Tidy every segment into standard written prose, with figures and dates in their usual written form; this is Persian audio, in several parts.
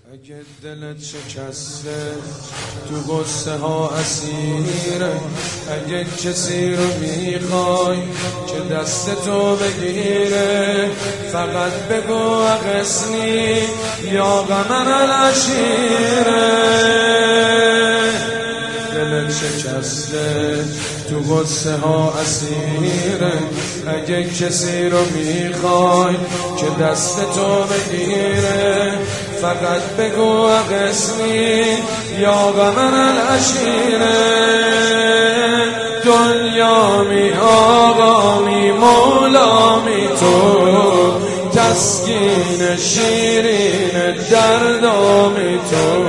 اگه دلت شکسته تو غصه ها اسیره، اگه کسی رو میخوای که دست تو بگیره، فقط بگو اغثنی یا غمن العشیره. دلت شکسته تو غصه ها اسیره، اگه کسی رو میخوای که دست تو بگیره، فقط بگو اغثنی یا غمن العشیره. دنیا می آقا می مولا می تو، تسکین شیرین دردامی تو،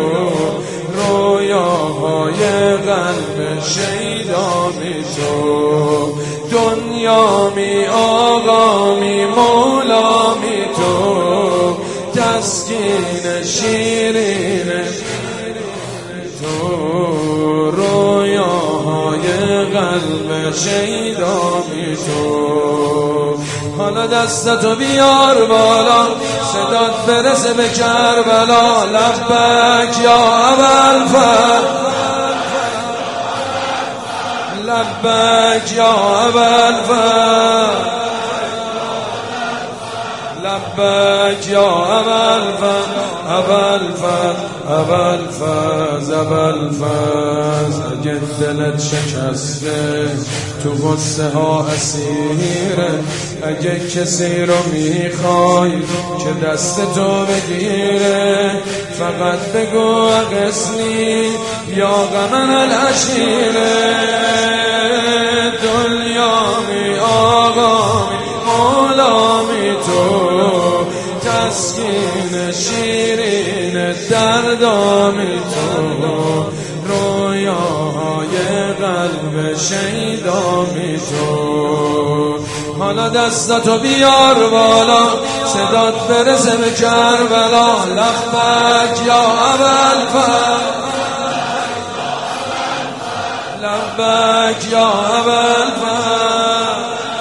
رویاهای قلب شیدامی تو. دنیا می آقا می مولا می تو، تسکین شیرین تو، رویاهای قلب شیدامی تو. حالا دستتو بیار بالا، صدات برسه به کربلا. لبک یا ابوالفضل، لبک یا ابوالفضل، لبک یا ابوالفضل، ابوالفضل، ابوالفضل، ابوالفضل. اگه دلت شکسته تو غصه ها اسیره، اگه کسی رو میخوای که دست تو بگیره، فقط بگو اغثنی یا غمن العشیره. دنیا می آقا می مولا می تو، تسکین شیرین دردامی تو، رویاهای قلب شیدامی تو. حالا دستاتو بیار بالا، صدات برسه به کربلا. لبک یا ابوالفضل، لبک یا ابوالفضل،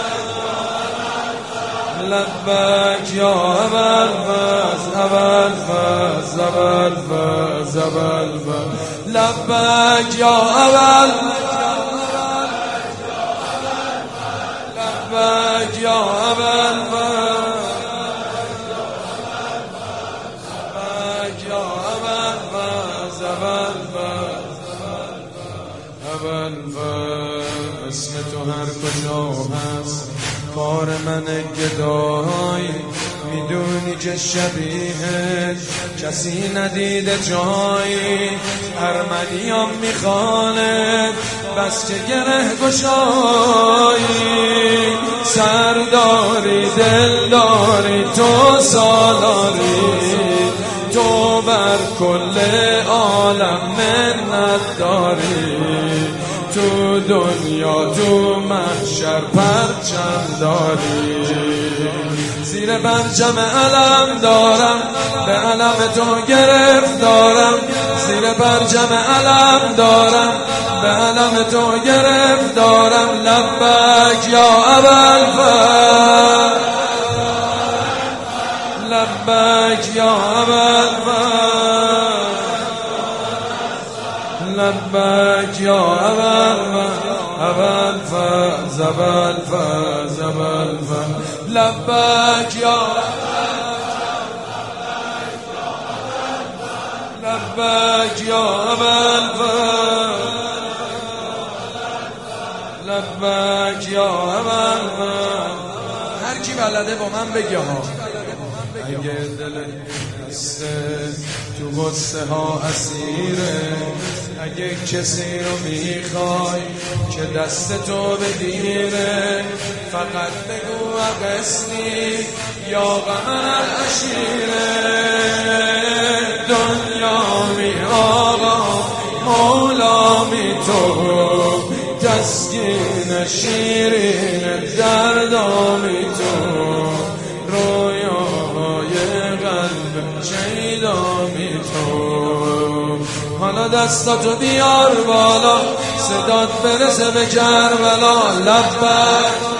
لبک یا ابوالفضل، ابوالفضل، ابوالفضل، ابوالفضل. لبک یا ابوالفضل، لبک یا ابوالفضل، لبک یا ابوالفضل، ابوالفضل. اسم تو هر کجا هست کار من گدای، میدونی که شبیه کسی ندیده جایی. ارمنیام میخوانه بس که گره گشایی، سرداری دلداری تو سالاری، تو بر کل عالم منت داری. تو دنیا تو محشر پرچم داری، زیر پرچم علم دارم، به علم تو گرفتارم. زیر پرچم علم دارم، به علم تو گرفتارم. لبک یا ابوالفضل، لبک یا ابوالفضل، لبک یا ابوالفضل، ابوالفضل، ابوالفضل، ابوالفضل. لبک یا لبک یا ابوالفضل، لبک یا ابوالفضل. هر کی بلده با من بگه ها. اگه دلت شکسته تو غصه ها اسیره، اگه کسی رو میخوای که دست تو بگیره، فقط بگو اغثنی یا غمن العشیره. دنیا می آقا مولا می تو، تسکین شیرین دردامی تو، رویاهای قلب شیدامی تو. حالا دستاتو بیار بالا، صدات برسه به کربلا. لبک